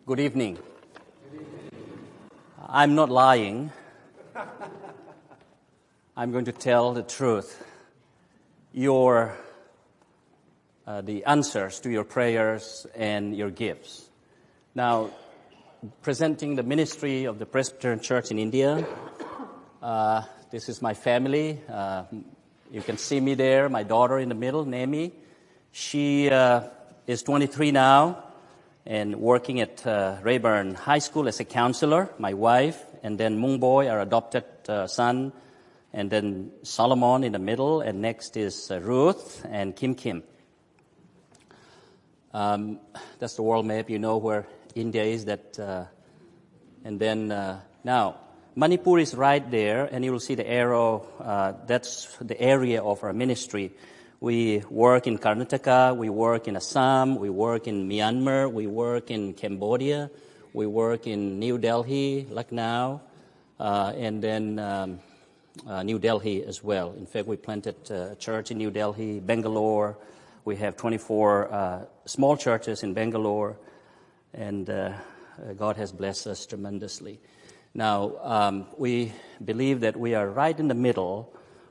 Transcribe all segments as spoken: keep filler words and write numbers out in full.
Good evening. I'm not lying. I'm going to tell the truth. Your, uh, the answers to your prayers and your gifts. Now, presenting the ministry of the Presbyterian Church in India. Uh, this is my family. Uh, you can see me there. My daughter in the middle, Nemi. She uh, is twenty-three now and working at uh, Rayburn High School as a counselor. My wife, and then Mung Boy, our adopted uh, son, and then Solomon in the middle, and next is uh, Ruth and Kim Kim. Um, that's the world map. You know where India is. That, uh, and then uh, now Manipur is right there, and you will see the arrow. Uh, that's the area of our ministry. We work in Karnataka, we work in Assam, we work in Myanmar, we work in Cambodia, we work in New Delhi, Lucknow, uh, and then um, uh, New Delhi as well. In fact, we planted a church in New Delhi, Bangalore. We have twenty-four uh, small churches in Bangalore, and uh, God has blessed us tremendously. Now, um, we believe that we are right in the middle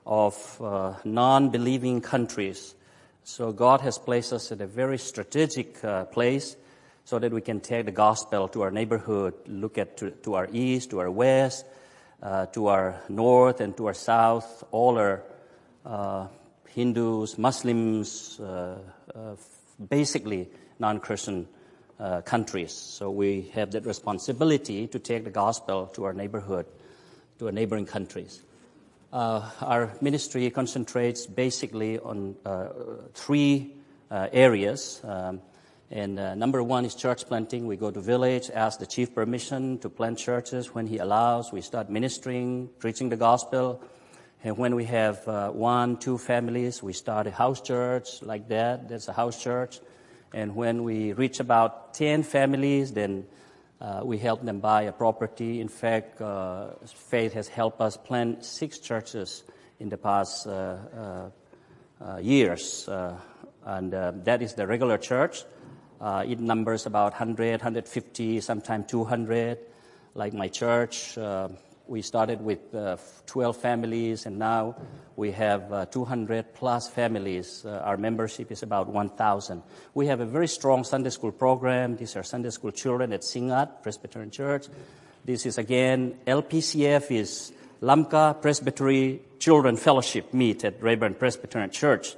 of uh, non-believing countries. So God has placed us at a very strategic uh, place so that we can take the gospel to our neighborhood, look at to, to our east, to our west, uh, to our north, and to our south. All are uh, Hindus, Muslims, uh, uh, basically non-Christian uh, countries. So we have that responsibility to take the gospel to our neighborhood, to our neighboring countries. Uh, our ministry concentrates basically on uh, three uh, areas. Um, and uh, number one is church planting. We go to village, ask the chief permission to plant churches. When he allows, we start ministering, preaching the gospel. And when we have uh, one, two families, we start a house church like that. That's a house church. And when we reach about ten families, then Uh, we help them buy a property. In fact, uh, Faith has helped us plant six churches in the past uh, uh, uh, years. Uh, and uh, that is the regular church. Uh, it numbers about one hundred, one hundred fifty, sometimes two hundred. Like my church, uh, we started with uh, twelve families, and now we have uh, two hundred plus families. Uh, our membership is about one thousand. We have a very strong Sunday school program. These are Sunday school children at Singat Presbyterian Church. This is, again, L P C F is Lamka Presbytery Children Fellowship meet at Rayburn Presbyterian Church.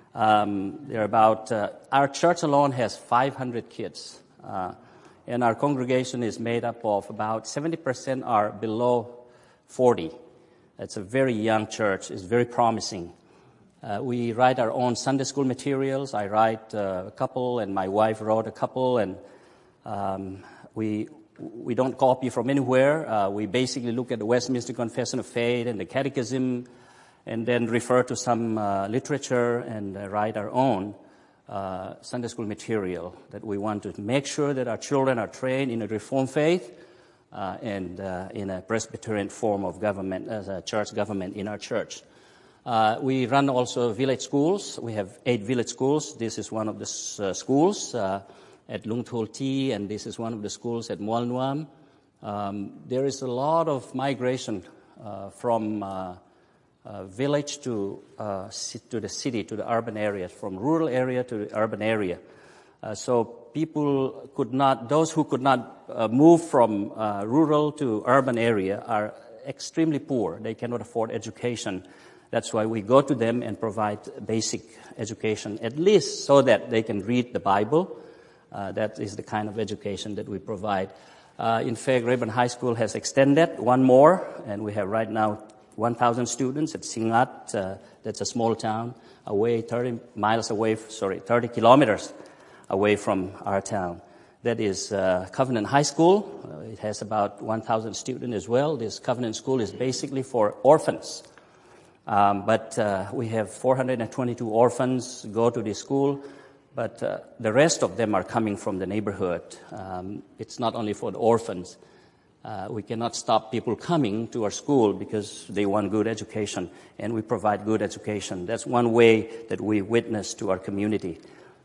Um, there are about, uh, our church alone has five hundred kids. Uh, And our congregation is made up of about seventy percent are below forty. It's a very young church. It's very promising. Uh, we write our own Sunday school materials. I write uh, a couple, and my wife wrote a couple. And um, we we don't copy from anywhere. Uh, we basically look at the Westminster Confession of Faith and the Catechism, and then refer to some uh, literature and uh, write our own Uh, Sunday school material that we want to make sure that our children are trained in a Reformed faith uh, and uh, in a Presbyterian form of government, as a church government in our church. Uh, we run also village schools. We have eight village schools. This is one of the uh, schools uh, at Lung Thol Thi, and this is one of the schools at Mual Nuam. Um, there is a lot of migration uh, from uh, Uh, village to uh, to the city, to the urban areas, from rural area to the urban area. Uh, so people could not, those who could not uh, move from uh, rural to urban area are extremely poor. They cannot afford education. That's why we go to them and provide basic education, at least so that they can read the Bible. Uh, that is the kind of education that we provide. Uh, in fact, Rayburn High School has extended one more, and we have right now one thousand students at Singat. Uh, that's a small town away, thirty miles away, sorry, thirty kilometers away from our town. That is uh, Covenant High School. Uh, it has about one thousand students as well. This Covenant School is basically for orphans. Um, but uh, we have four hundred twenty-two orphans go to this school, but uh, the rest of them are coming from the neighborhood. Um, it's not only for the orphans. Uh, we cannot stop people coming to our school because they want good education, and we provide good education. That's one way that we witness to our community.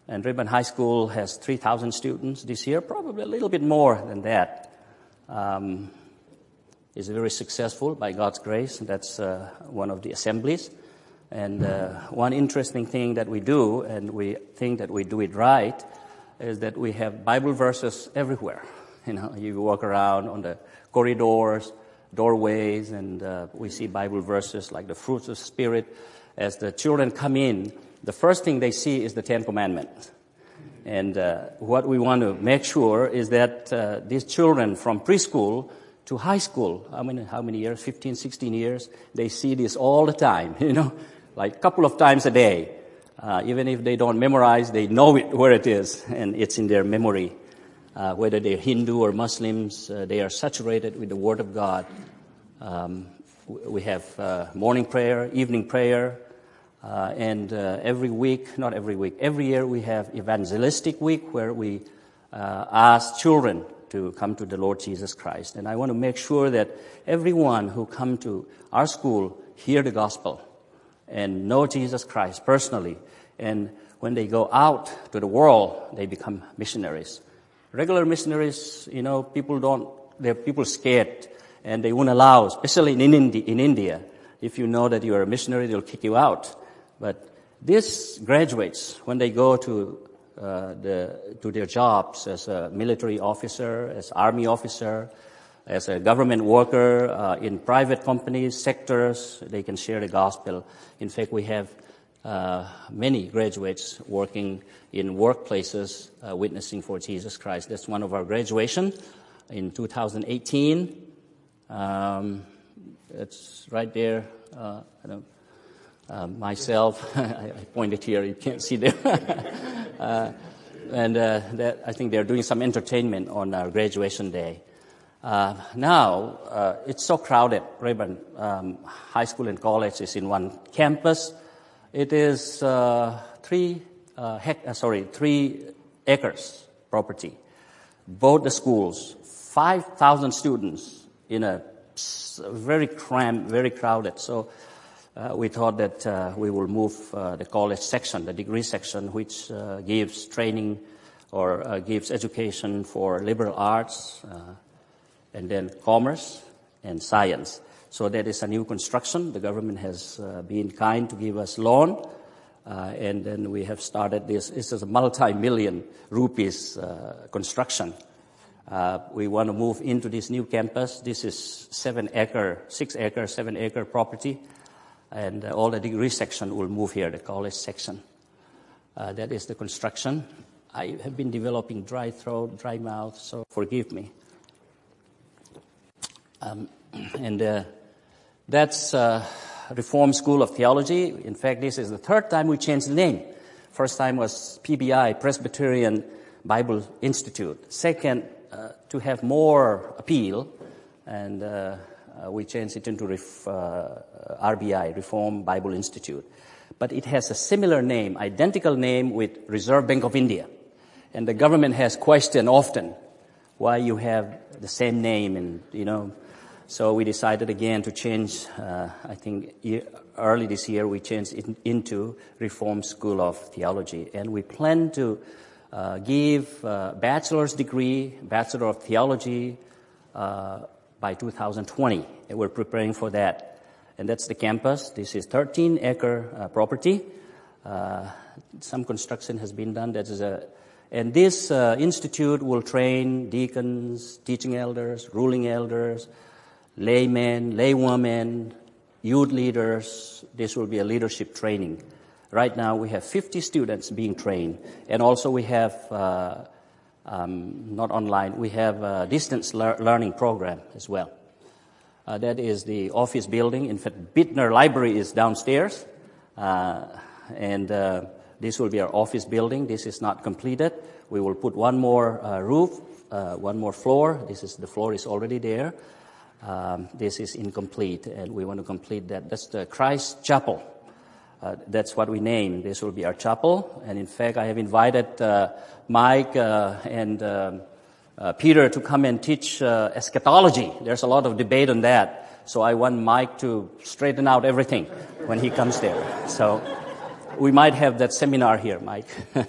And Rayburn High School has three thousand students this year, probably a little bit more than that. Um, it's very successful by God's grace. That's uh, one of the assemblies. And uh, one interesting thing that we do, and we think that we do it right, is that we have Bible verses everywhere. You know, you walk around on the corridors, doorways, and uh, we see Bible verses like the fruits of the Spirit. As the children come in, the first thing they see is the Ten Commandments. And uh, what we want to make sure is that uh, these children from preschool to high school, how many, how many years, fifteen, sixteen years, they see this all the time, you know, like a couple of times a day. Uh, even if they don't memorize, they know it, where it is, and it's in their memory. Uh, whether they're Hindu or Muslims, uh, they are saturated with the Word of God. Um, we have uh, morning prayer, evening prayer, uh, and uh, every week, not every week, every year we have evangelistic week where we uh, ask children to come to the Lord Jesus Christ. And I want to make sure that everyone who come to our school hear the gospel and know Jesus Christ personally. And when they go out to the world, they become missionaries. Regular missionaries, you know, people don't, they're people scared, and they won't allow, especially in, Indi- in India. If you know that you are a missionary, they'll kick you out. But these graduates, when they go to uh, the to their jobs as a military officer, as army officer, as a government worker, uh, in private companies, sectors, they can share the gospel. In fact, we have uh, many graduates working in workplaces, uh, witnessing for Jesus Christ. That's one of our graduation in two thousand eighteen. Um, it's right there. Uh, I don't, uh, myself, I, I pointed here. You can't see there. uh, and uh, that, I think they're doing some entertainment on our graduation day. Uh, now, uh, it's so crowded. Rayburn um, High School and College is in one campus. It is uh, three, uh, hec- uh, sorry, three acres property. Both the schools, five thousand students in a very cramped, very crowded. So uh, we thought that uh, we will move uh, the college section, the degree section, which uh, gives training or uh, gives education for liberal arts, uh, and then commerce and science. So that is a new construction. The government has uh, been kind to give us loan, uh, and then we have started this. This is a multi-million rupees uh, construction. Uh, we want to move into this new campus. This is seven acre, six acre, seven acre property, and uh, all the degree section will move here, the college section. Uh, that is the construction. I have been developing dry throat, dry mouth, so forgive me. Um, and uh, that's uh, Reformed School of Theology. In fact, this is the third time we changed the name. First time was P B I, Presbyterian Bible Institute. Second, uh, to have more appeal, and uh, uh, we changed it into Ref, uh, R B I, Reformed Bible Institute. But it has a similar name, identical name with Reserve Bank of India. And the government has questioned often why you have the same name, and, you know, so we decided again to change, uh, I think year, early this year we changed it into Reformed School of Theology. And we plan to uh, give a bachelor's degree, Bachelor of Theology, uh, by two thousand twenty. And we're preparing for that. And that's the campus. This is thirteen acre uh, property. Uh, some construction has been done. That is a, and this uh, institute will train deacons, teaching elders, ruling elders, laymen, laywomen, youth leaders. This will be a leadership training. Right now we have fifty students being trained. And also we have, uh, um, not online, we have a distance le- learning program as well. Uh, that is the office building. In fact, Bittner Library is downstairs. Uh, and uh, this will be our office building. This is not completed. We will put one more uh, roof, uh, one more floor. This is, the floor is already there. Um, this is incomplete, and we want to complete that. That's the Christ Chapel. Uh, that's what we name. This will be our chapel. And in fact, I have invited uh, Mike uh, and uh, uh, Peter to come and teach uh, eschatology. There's a lot of debate on that. So I want Mike to straighten out everything when he comes there. So we might have that seminar here, Mike.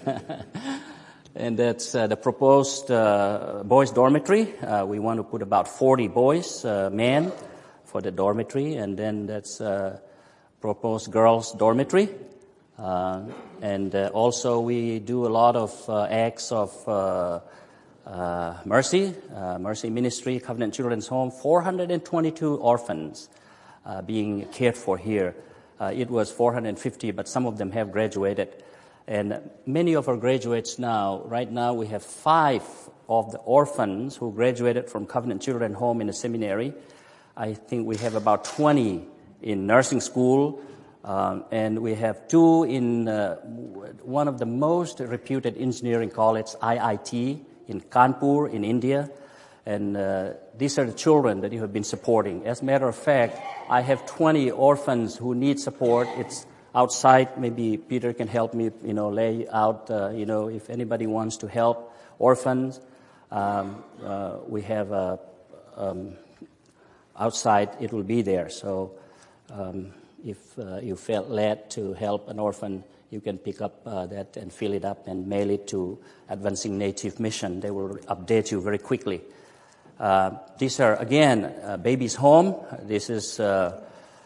And that's uh, the proposed uh, boys' dormitory. Uh, we want to put about forty boys, uh, men, for the dormitory, and then that's uh, proposed girls' dormitory. Uh, and uh, also we do a lot of uh, acts of uh, uh, mercy, uh, mercy ministry, Covenant Children's Home, four hundred twenty-two orphans uh, being cared for here. Uh, it was four hundred fifty, but some of them have graduated. And many of our graduates now, right now we have five of the orphans who graduated from Covenant Children's Home in a seminary. I think we have about twenty in nursing school, um, and we have two in uh, one of the most reputed engineering colleges, I I T, in Kanpur in India. And uh, these are the children that you have been supporting. As a matter of fact, I have twenty orphans who need support. It's outside. Maybe Peter can help me, you know, lay out, uh, you know, if anybody wants to help orphans. Um, uh, we have a, um, outside, it will be there. So um, if uh, you felt led to help an orphan, you can pick up uh, that and fill it up and mail it to Advancing Native Mission. They will update you very quickly. Uh, these are, again, uh, Babies Home. This is... Uh,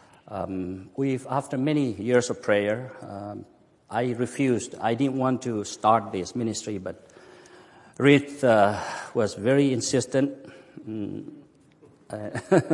Um, we've, after many years of prayer, um, I refused. I didn't want to start this ministry, but Ruth uh, was very insistent mm, uh,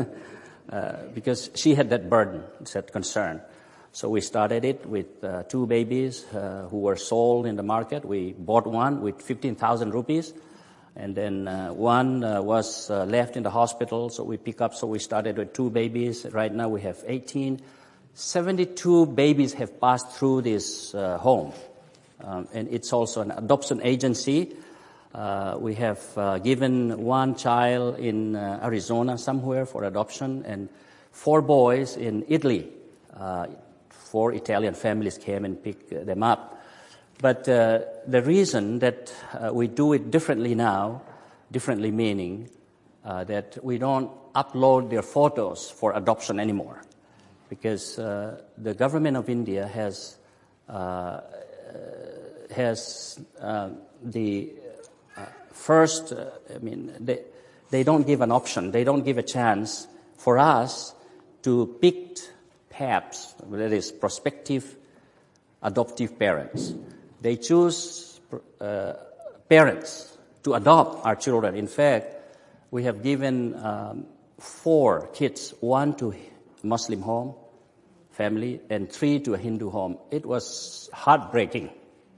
uh, because she had that burden, that concern. So we started it with uh, two babies uh, who were sold in the market. We bought one with fifteen thousand rupees. And then uh, one uh, was uh, left in the hospital, so we pick up. So we started with two babies. Right now we have eighteen. seventy-two babies have passed through this uh, home. Um, and it's also an adoption agency. Uh, we have uh, given one child in uh, Arizona somewhere for adoption, and four boys in Italy. Uh, four Italian families came and picked them up. But uh, the reason that uh, we do it differently now, differently meaning uh, that we don't upload their photos for adoption anymore, because uh, the government of India has uh, has uh, the uh, first. Uh, I mean, they they don't give an option. They don't give a chance for us to pick P A Ps, that is, prospective adoptive parents. They choose uh, parents to adopt our children. In fact, we have given um, four kids, one to Muslim home, family, and three to a Hindu home. It was heartbreaking.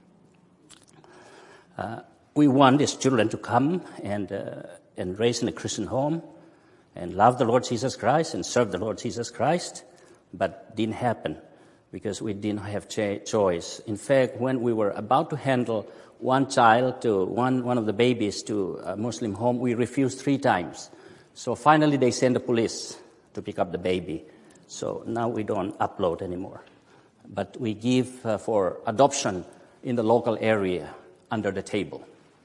Uh, we want these children to come and uh, and raise in a Christian home and love the Lord Jesus Christ and serve the Lord Jesus Christ, but didn't happen, because we didn't have cha- choice. In fact, when we were about to handle one child to one, one of the babies to a Muslim home, we refused three times. So finally they sent the police to pick up the baby. So now we don't upload anymore. But we give uh, for adoption in the local area under the table.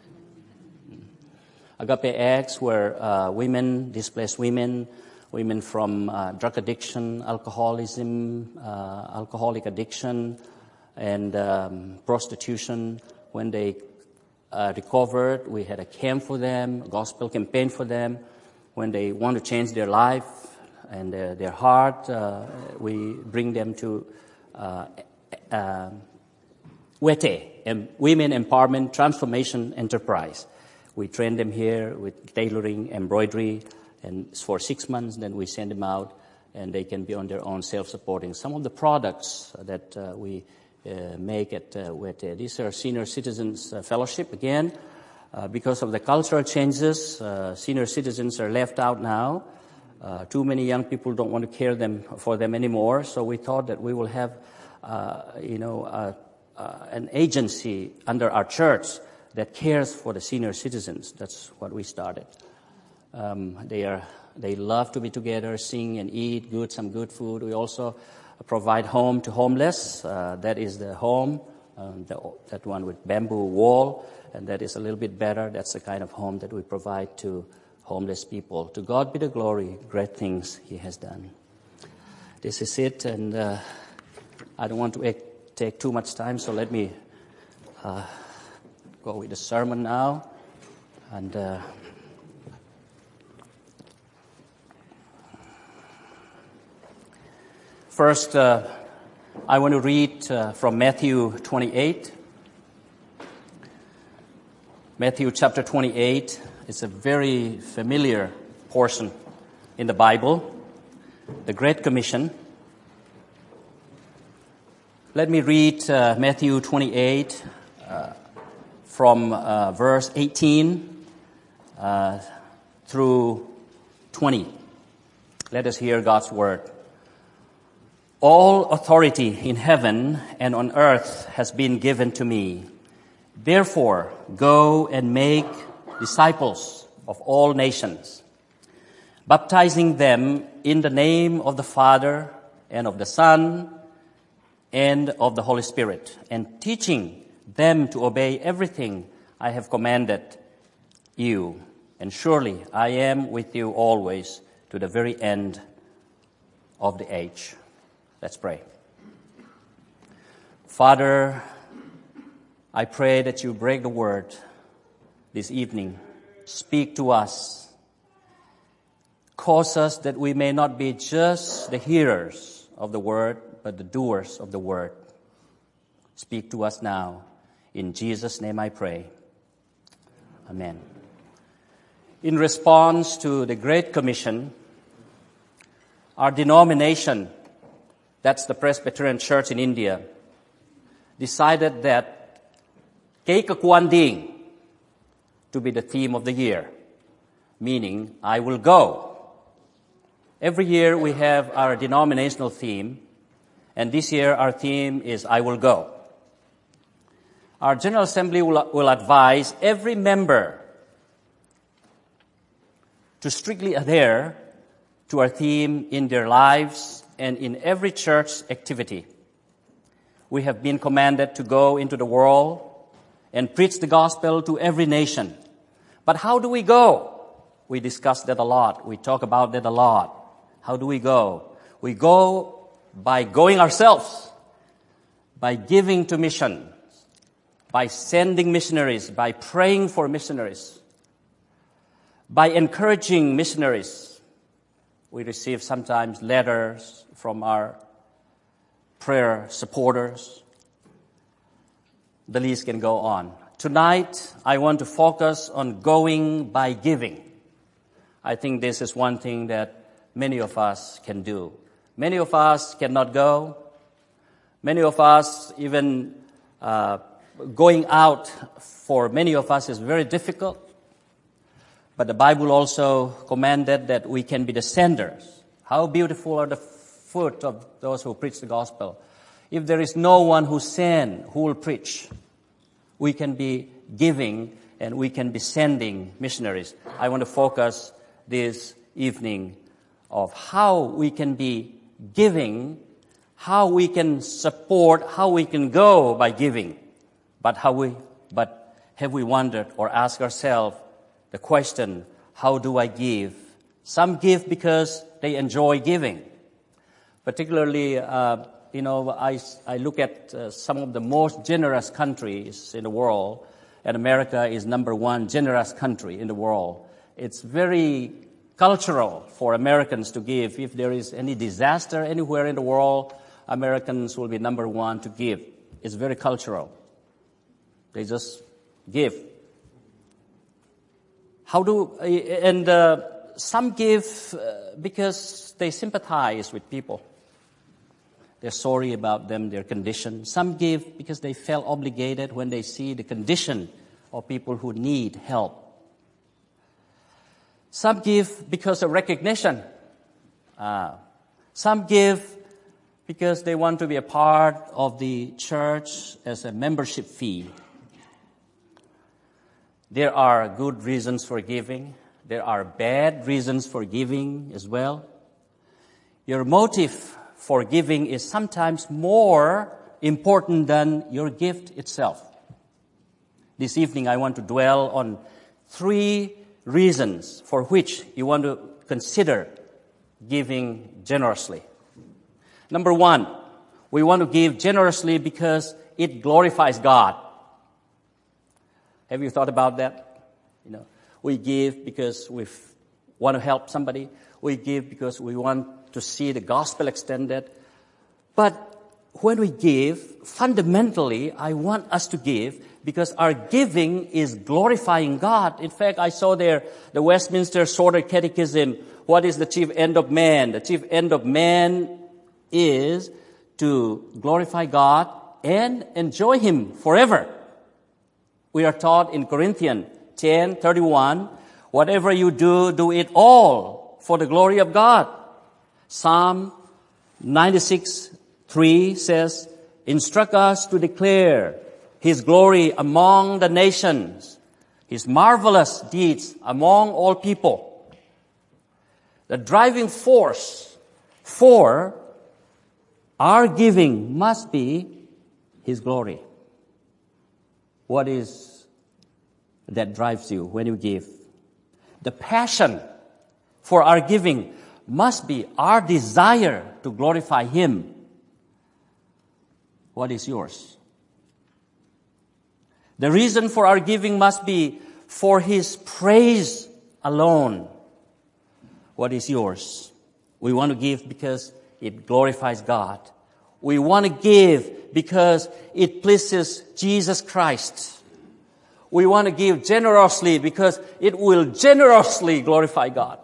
Agape Acts were uh, women, displaced women, women from uh, drug addiction, alcoholism, uh, alcoholic addiction, and um, prostitution. When they uh, recovered, we had a camp for them, a gospel campaign for them. When they want to change their life and their, their heart, uh, we bring them to uh, uh, WETE, Women Empowerment Transformation Enterprise. We train them here with tailoring, embroidery, and for six months, then we send them out, and they can be on their own self-supporting. Some of the products that uh, we uh, make at uh, WETE, these are Senior Citizens uh, Fellowship. Again, uh, because of the cultural changes, uh, senior citizens are left out now. Uh, too many young people don't want to care them for them anymore, so we thought that we will have, uh, you know, uh, uh, an agency under our church that cares for the senior citizens. That's what we started. Um, they are they love to be together, sing and eat good some good food. We also provide home to homeless. Uh, that is the home, um, the, that one with bamboo wall, and that is a little bit better. That's the kind of home that we provide to homeless people. To God be the glory, great things He has done. This is it, and uh, I don't want to take too much time, so let me uh, go with the sermon now. And uh, first, uh, I want to read uh, from Matthew twenty-eight. Matthew chapter twenty-eight is a very familiar portion in the Bible, the Great Commission. Let me read uh, Matthew twenty-eight uh, from uh, verse eighteen uh, through twenty. Let us hear God's word. All authority in heaven and on earth has been given to me. Therefore, go and make disciples of all nations, baptizing them in the name of the Father and of the Son and of the Holy Spirit, and teaching them to obey everything I have commanded you. And surely I am with you always to the very end of the age. Let's pray. Father, I pray that you break the word this evening. Speak to us. Cause us that we may not be just the hearers of the word, but the doers of the word. Speak to us now. In Jesus' name I pray. Amen. In response to the Great Commission, our denomination, that's the Presbyterian Church in India, decided that Kay Kakuan Ding to be the theme of the year, meaning I will go. Every year we have our denominational theme, and this year our theme is I will go. Our General Assembly will, will advise every member to strictly adhere to our theme in their lives and in every church activity. We have been commanded to go into the world and preach the gospel to every nation. But how do we go? We discuss that a lot. We talk about that a lot. How do we go? We go by going ourselves, by giving to mission, by sending missionaries, by praying for missionaries, by encouraging missionaries. We receive sometimes letters from our prayer supporters. The list can go on. Tonight, I want to focus on going by giving. I think this is one thing that many of us can do. Many of us cannot go. Many of us, even uh, going out for many of us is very difficult. But the Bible also commanded that we can be the senders. How beautiful are the foot of those who preach the gospel. If there is no one who send, who will preach, we can be giving and we can be sending missionaries. I want to focus this evening of how we can be giving, how we can support, how we can go by giving. But how we, but have we wondered or asked ourselves the question, how do I give? Some give because they enjoy giving. Particularly, uh, you know, I, I look at uh, some of the most generous countries in the world, and America is number one generous country in the world. It's very cultural for Americans to give. If there is any disaster anywhere in the world, Americans will be number one to give. It's very cultural. They just give. How do, and uh, some give uh, because they sympathize with people. They're sorry about them, their condition. Some give because they felt obligated when they see the condition of people who need help. Some give because of recognition. Uh, some give because they want to be a part of the church as a membership fee. There are good reasons for giving. There are bad reasons for giving as well. Your motive for giving is sometimes more important than your gift itself. This evening I want to dwell on three reasons for which you want to consider giving generously. Number one, We want to give generously because it glorifies God. Have you thought about that? You know, we give because we want to help somebody. We give because we want to see the gospel extended. But when we give, fundamentally, I want us to give because our giving is glorifying God. In fact, I saw there the Westminster Shorter Catechism. What is the chief end of man? The chief end of man is to glorify God and enjoy Him forever. We are taught in Corinthians ten thirty-one, whatever you do, do it all for the glory of God. Psalm ninety-six three says, instruct us to declare His glory among the nations, His marvelous deeds among all people. The driving force for our giving must be His glory. What is that drives you when you give? The passion for our giving must be our desire to glorify Him. What is yours? The reason for our giving must be for His praise alone. What is yours? We want to give because it glorifies God. We want to give because it pleases Jesus Christ. We want to give generously because it will generously glorify God.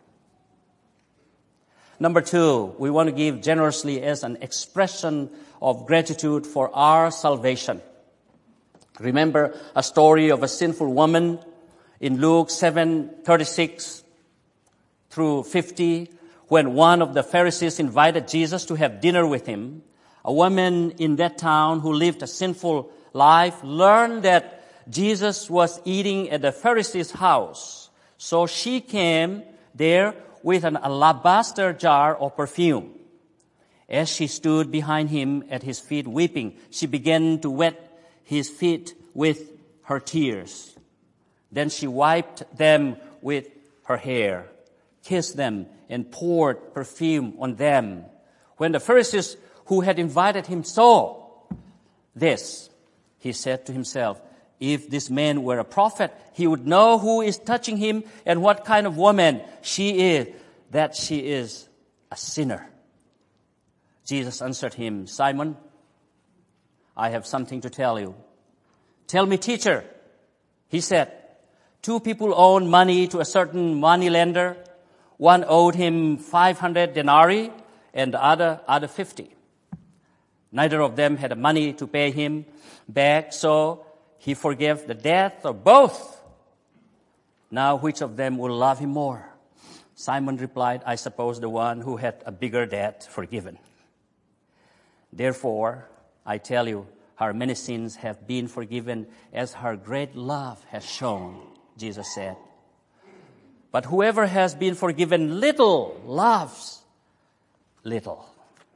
Number two, we want to give generously as an expression of gratitude for our salvation. Remember a story of a sinful woman in Luke seven thirty-six through fifty, when one of the Pharisees invited Jesus to have dinner with him. A woman in that town who lived a sinful life learned that Jesus was eating at the Pharisee's house. So she came there with an alabaster jar of perfume. As she stood behind him at his feet weeping, she began to wet his feet with her tears. Then she wiped them with her hair, kissed them, and poured perfume on them. When the Pharisees who had invited him saw this, he said to himself, if this man were a prophet, he would know who is touching him and what kind of woman she is, that she is a sinner. Jesus answered him, Simon, I have something to tell you. Tell me, teacher. He said, two people owed money to a certain moneylender. One owed him five hundred denarii and the other, other fifty. Neither of them had money to pay him back, so he forgave the debt of both. Now, which of them will love him more? Simon replied, I suppose the one who had a bigger debt forgiven. Therefore, I tell you, her many sins have been forgiven as her great love has shown, Jesus said. But whoever has been forgiven little loves little.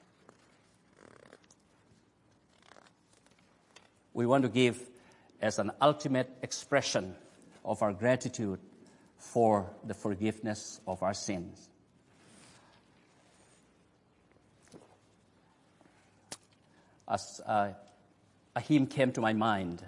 We want to give as an ultimate expression of our gratitude for the forgiveness of our sins. As uh, a hymn came to my mind.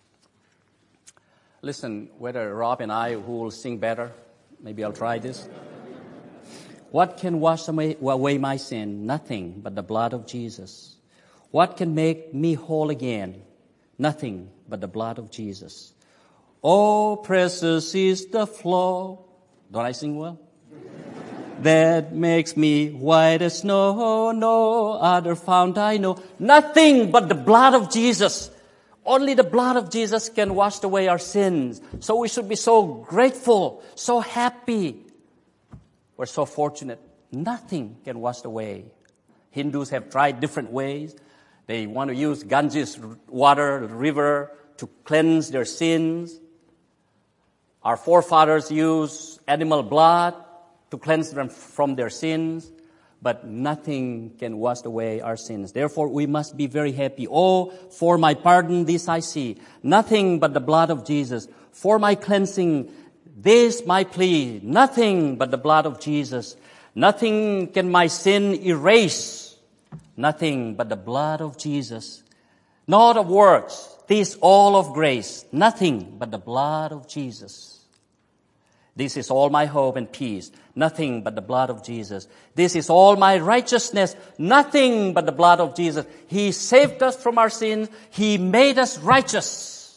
Listen, whether Rob and I, who will sing better, maybe I'll try this. What can wash away, away my sin? Nothing but the blood of Jesus. What can make me whole again? Nothing but the blood of Jesus. Oh, precious is the flow. Don't I sing well? That makes me white as snow. No other fount I know. Nothing but the blood of Jesus. Only the blood of Jesus can wash away our sins. So we should be so grateful, so happy. We're so fortunate. Nothing can wash away. Hindus have tried different ways. They want to use Ganges water, river, to cleanse their sins. Our forefathers used animal blood to cleanse them from their sins. But nothing can wash away our sins. Therefore, we must be very happy. Oh, for my pardon, this I see. Nothing but the blood of Jesus. For my cleansing, this my plea. Nothing but the blood of Jesus. Nothing can my sin erase. nothing but the blood of Jesus, not of works, this all of grace, nothing but the blood of Jesus. This is all my hope and peace, nothing but the blood of Jesus. This is all my righteousness, nothing but the blood of Jesus. He saved us from our sins. He made us righteous.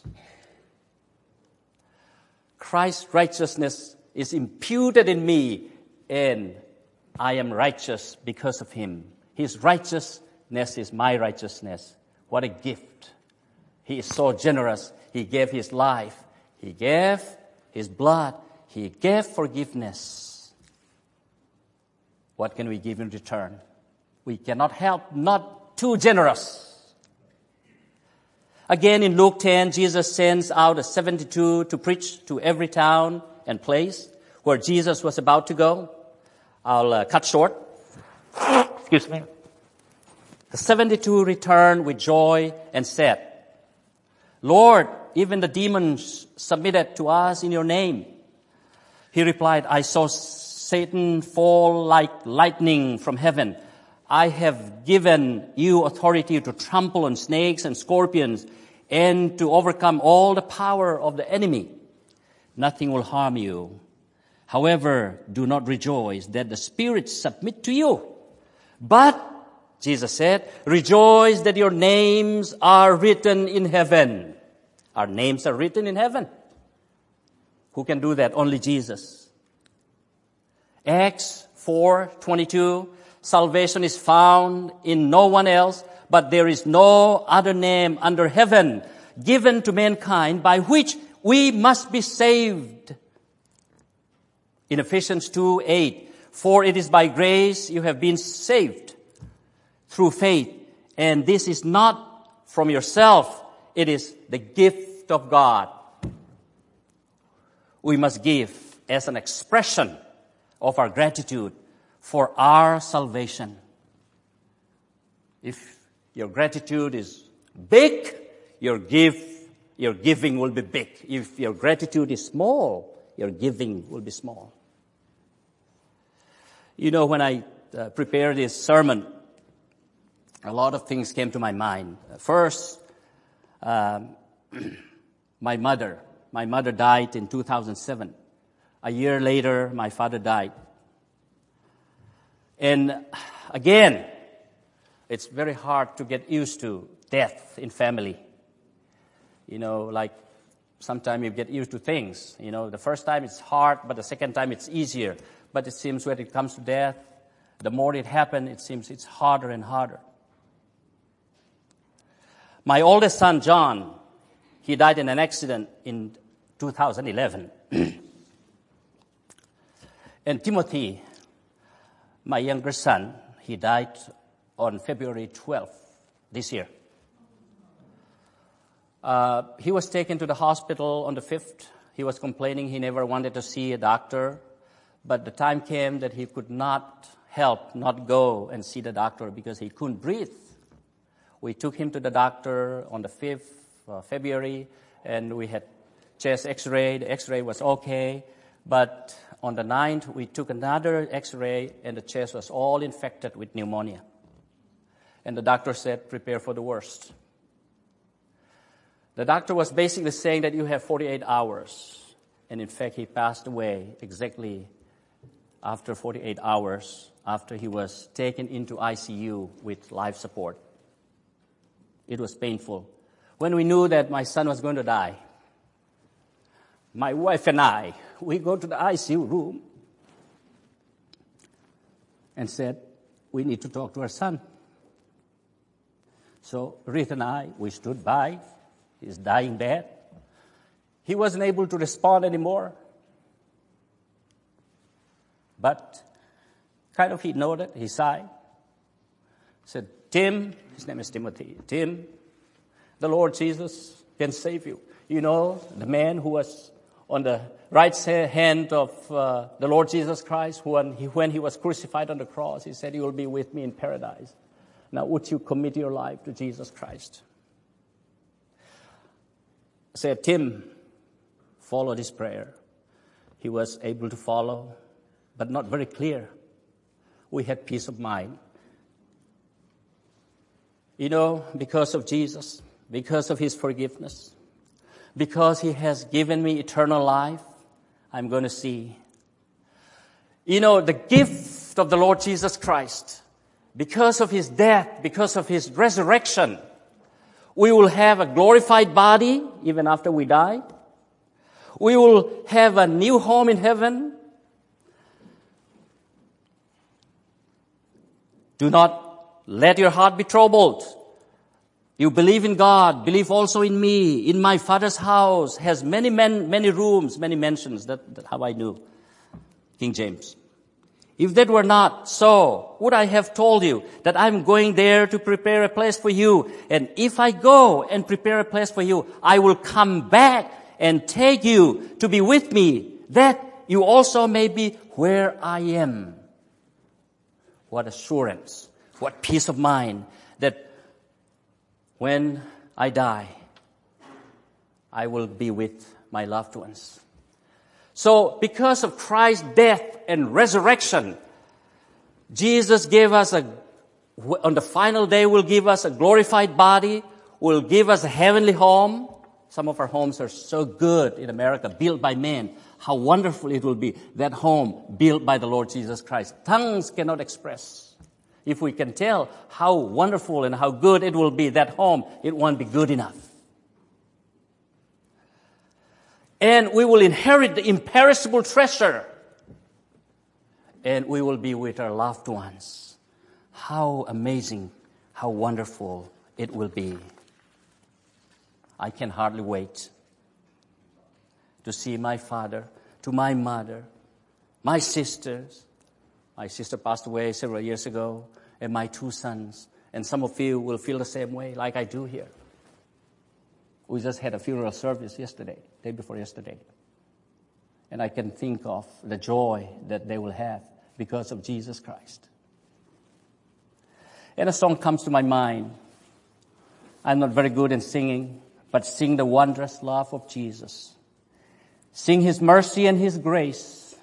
Christ's righteousness is imputed in me, and I am righteous because of Him. His righteousness is my righteousness. What a gift. He is so generous. He gave His life. He gave His blood. He gave forgiveness. What can we give in return? We cannot help not too generous. Again, in Luke ten, Jesus sends out the seventy-two to preach to every town and place where Jesus was about to go. I'll uh, cut short. Excuse me. The seventy-two returned with joy and said, Lord, even the demons submitted to us in your name. He replied, I saw Satan fall like lightning from heaven. I have given you authority to trample on snakes and scorpions and to overcome all the power of the enemy. Nothing will harm you. However, do not rejoice that the spirits submit to you. But, Jesus said, rejoice that your names are written in heaven. Our names are written in heaven. Who can do that? Only Jesus. Acts four twenty-two, salvation is found in no one else, but there is no other name under heaven given to mankind by which we must be saved. In Ephesians two eight, for it is by grace you have been saved through faith, and this is not from yourself, it is the gift of God. We must give as an expression of our gratitude for our salvation. If your gratitude is big, your give, your giving will be big. If your gratitude is small, your giving will be small. You know, when I uh, prepared this sermon, a lot of things came to my mind. First, um, my mother. My mother died in two thousand seven. A year later, my father died. And again, it's very hard to get used to death in family. You know, like sometimes you get used to things. You know, the first time it's hard, but the second time it's easier. But it seems when it comes to death, the more it happens, it seems it's harder and harder. My oldest son, John, he died in an accident in two thousand eleven. And Timothy, my younger son, he died on February twelfth this year. Uh, he was taken to the hospital on the fifth. He was complaining he never wanted to see a doctor. But the time came that he could not help, not go and see the doctor because he couldn't breathe. We took him to the doctor on the fifth of February, and we had chest x-ray. The x-ray was okay. But on the ninth, we took another x-ray, and the chest was all infected with pneumonia. And the doctor said, prepare for the worst. The doctor was basically saying that you have forty-eight hours. And in fact, he passed away exactly after forty-eight hours, after he was taken into I C U with life support. It was painful. When we knew that my son was going to die, my wife and I, we go to the I C U room and said, we need to talk to our son. So Ruth and I, we stood by his dying bed. He wasn't able to respond anymore. But kind of he nodded, he sighed. Said, Tim, his name is Timothy, Tim, the Lord Jesus can save you. You know, the man who was on the right hand of uh, the Lord Jesus Christ, when he, when he was crucified on the cross, he said, you will be with me in paradise. Now, would you commit your life to Jesus Christ? I said, Tim, follow this prayer. He was able to follow, but not very clear. We had peace of mind. You know, because of Jesus, because of His forgiveness, because He has given me eternal life, I'm going to see. You know, the gift of the Lord Jesus Christ, because of His death, because of His resurrection, we will have a glorified body even after we die. We will have a new home in heaven. Do not let your heart be troubled. You believe in God, believe also in me. In my Father's house has many men, many rooms, many mansions. That, that's how I knew. King James. If that were not so, would I have told you that I'm going there to prepare a place for you? And if I go and prepare a place for you, I will come back and take you to be with me, that you also may be where I am. What assurance, what peace of mind that when I die, I will be with my loved ones. So, because of Christ's death and resurrection, Jesus gave us a, on the final day will give us a glorified body, will give us a heavenly home. Some of our homes are so good in America, built by men. How wonderful it will be, that home built by the Lord Jesus Christ. Tongues cannot express. If we can tell how wonderful and how good it will be, that home, it won't be good enough. And we will inherit the imperishable treasure. And we will be with our loved ones. How amazing, how wonderful it will be. I can hardly wait to see my father, to my mother, my sisters. My sister passed away several years ago, and my two sons. And some of you will feel the same way like I do here. We just had a funeral service yesterday, day before yesterday. And I can think of the joy that they will have because of Jesus Christ. And a song comes to my mind. I'm not very good in singing, but sing the wondrous love of Jesus. Sing His mercy and His grace.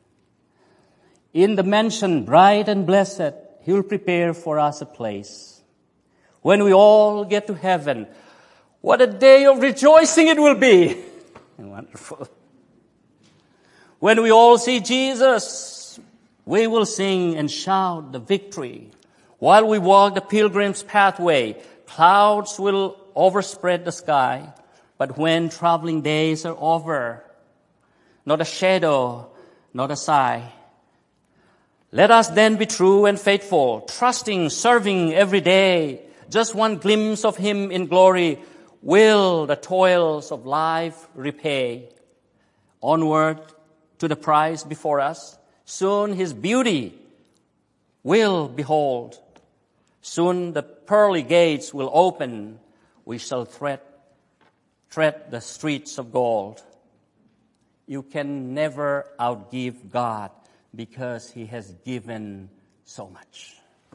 In the mansion bright and blessed, He will prepare for us a place. When we all get to heaven, what a day of rejoicing it will be. Wonderful. When we all see Jesus, we will sing and shout the victory. While we walk the pilgrim's pathway, clouds will overspread the sky. But when traveling days are over, not a shadow, not a sigh. Let us then be true and faithful, trusting, serving every day. Just one glimpse of Him in glory will the toils of life repay. Onward to the prize before us, soon His beauty will behold. Soon the pearly gates will open. We shall tread, tread the streets of gold. You can never outgive God because He has given so much.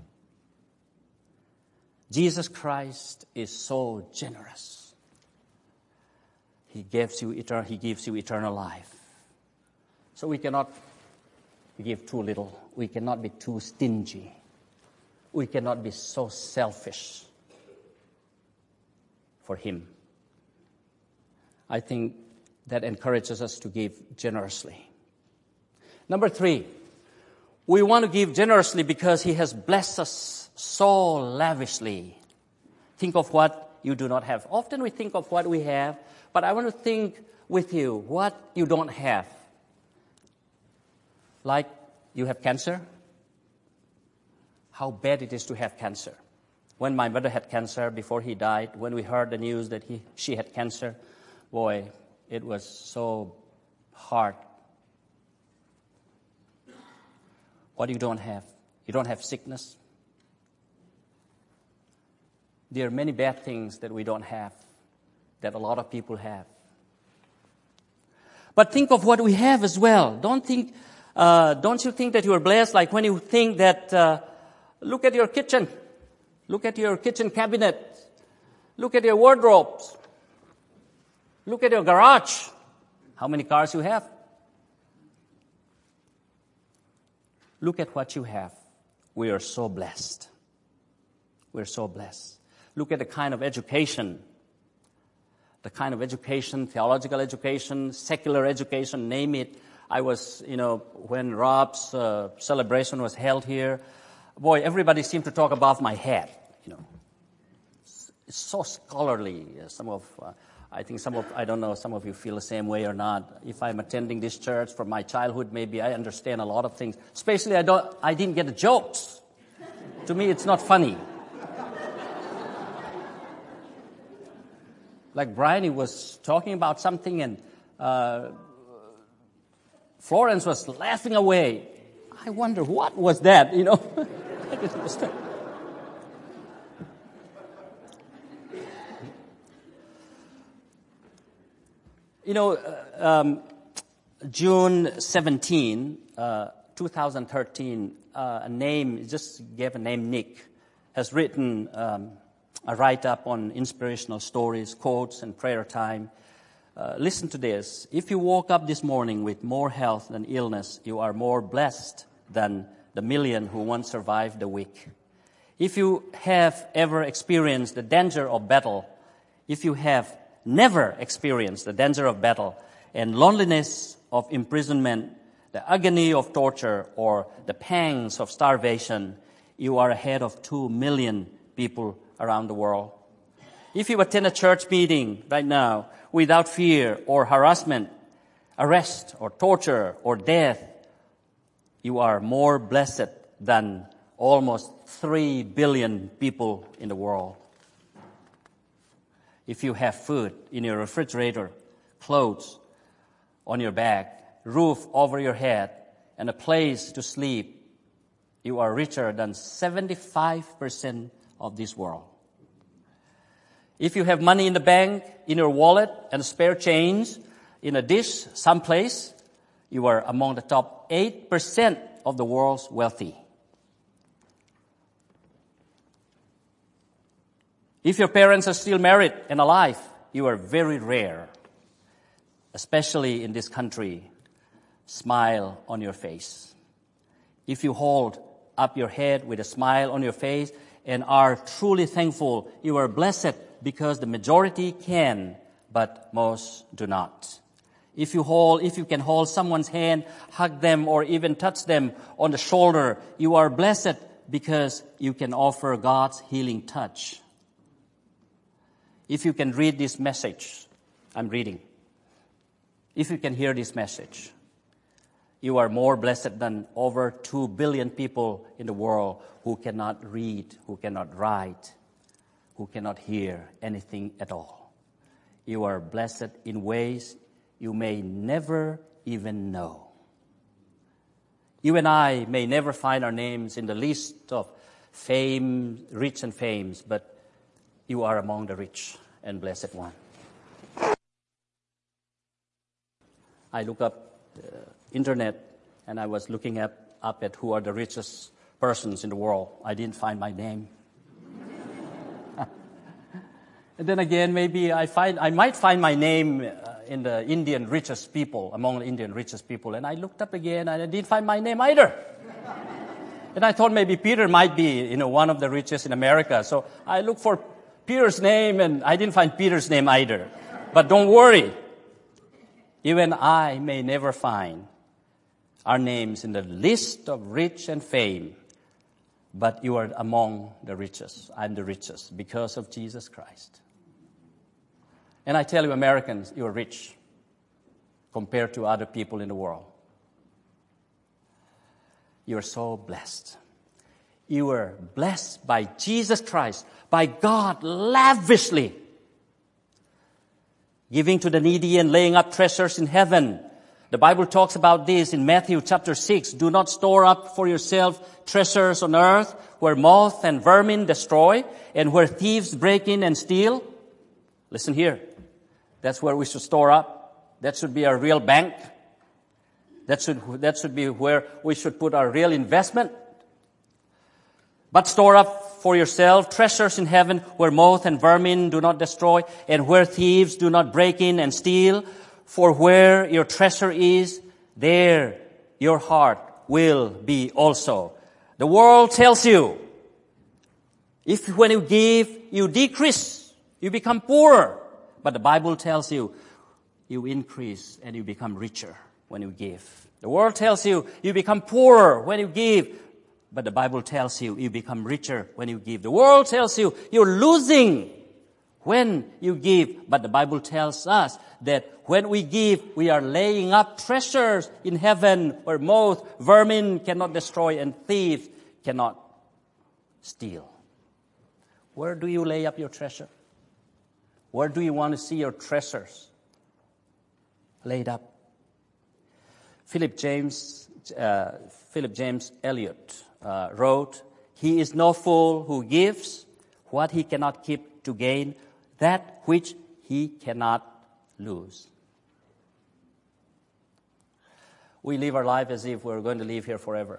Jesus Christ is so generous. He gives you eternal, He gives you eternal life. So we cannot give too little. We cannot be too stingy. We cannot be so selfish for Him. I think that encourages us to give generously. Number three, we want to give generously because He has blessed us so lavishly. Think of what you do not have. Often we think of what we have, but I want to think with you what you don't have. Like you have cancer. How bad it is to have cancer. When my mother had cancer before he died, when we heard the news that he, she had cancer, boy, it was so hard. What you don't have? You don't have sickness. There are many bad things that we don't have, that a lot of people have. But think of what we have as well. Don't think, uh, don't you think that you are blessed? Like when you think that, uh, look at your kitchen. Look at your kitchen cabinet. Look at your wardrobes. Look at your garage. How many cars you have? Look at what you have. We are so blessed. We're so blessed. Look at the kind of education, the kind of education, theological education, secular education, name it. I was, you know, when Rob's uh, celebration was held here, boy, everybody seemed to talk above my head, you know. It's, it's so scholarly. Some of, uh, I think some of, I don't know, some of you feel the same way or not. If I'm attending this church from my childhood, maybe I understand a lot of things. Especially I don't, I didn't get the jokes. To me, it's not funny. Like Brian was talking about something and uh, Florence was laughing away. I wonder what was that, you know? I didn't understand. You know, uh, um, June seventeenth, uh, twenty thirteen, uh, a name, just gave a name, Nick, has written um, a write-up on inspirational stories, quotes, and prayer time. Uh, listen to this. If you woke up this morning with more health than illness, you are more blessed than the million who once survived the week. If you have ever experienced the danger of battle, if you have never experienced the danger of battle and loneliness of imprisonment, the agony of torture, or the pangs of starvation, you are ahead of two million people around the world. If you attend a church meeting right now without fear or harassment, arrest or torture or death, you are more blessed than almost three billion people in the world. If you have food in your refrigerator, clothes on your back, roof over your head, and a place to sleep, you are richer than seventy-five percent of this world. If you have money in the bank, in your wallet, and spare change in a dish someplace, you are among the top eight percent of the world's wealthy. If your parents are still married and alive, you are very rare, especially in this country. Smile on your face. If you hold up your head with a smile on your face and are truly thankful, you are blessed because the majority can, but most do not. If you hold, if you can hold someone's hand, hug them, or even touch them on the shoulder, you are blessed because you can offer God's healing touch. If you can read this message, I'm reading. If you can hear this message, you are more blessed than over two billion people in the world who cannot read, who cannot write, who cannot hear anything at all. You are blessed in ways you may never even know. You and I may never find our names in the list of fame, rich and fames, but you are among the rich and blessed one. I look up the internet and I was looking at, up at who are the richest persons in the world. I didn't find my name. And then again, maybe I find I might find my name uh, in the Indian richest people, among the Indian richest people. And I looked up again and I didn't find my name either. And I thought maybe Peter might be, you know, one of the richest in America. So I looked for Peter's name and I didn't find Peter's name either. But don't worry. You and I may never find our names in the list of rich and fame, but you are among the richest. I'm the richest because of Jesus Christ. And I tell you, Americans, you are rich compared to other people in the world. You are so blessed. You are blessed by Jesus Christ, by God lavishly, giving to the needy and laying up treasures in heaven. The Bible talks about this in Matthew chapter six. Do not store up for yourself treasures on earth where moth and vermin destroy and where thieves break in and steal. Listen here. That's where we should store up. That should be our real bank. That should, that should be where we should put our real investment. But store up for yourself treasures in heaven where moth and vermin do not destroy and where thieves do not break in and steal. For where your treasure is, there your heart will be also. The world tells you If when you give, you decrease, you become poorer. But the Bible tells you, you increase and you become richer when you give. The world tells you, you become poorer when you give. But the Bible tells you, you become richer when you give. The world tells you, you're losing when you give. But the Bible tells us that when we give, we are laying up treasures in heaven where moth, vermin cannot destroy and thieves cannot steal. Where do you lay up your treasure? Where do you want to see your treasures laid up? Philip James, uh, Philip James Eliot uh, wrote, "He is no fool who gives what he cannot keep to gain that which he cannot lose." We live our life as if we're going to live here forever.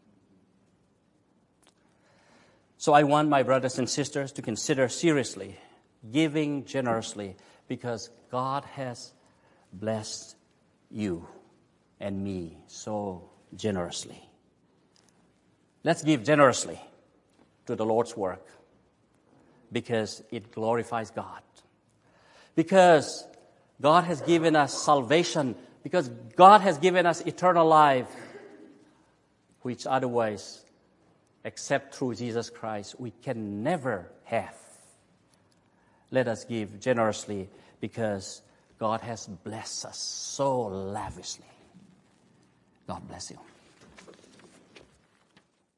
So I want my brothers and sisters to consider seriously giving generously, because God has blessed you and me so generously. Let's give generously to the Lord's work, because it glorifies God. Because God has given us salvation, because God has given us eternal life, which otherwise, except through Jesus Christ, we can never have. Let us give generously, because God has blessed us so lavishly. God bless you.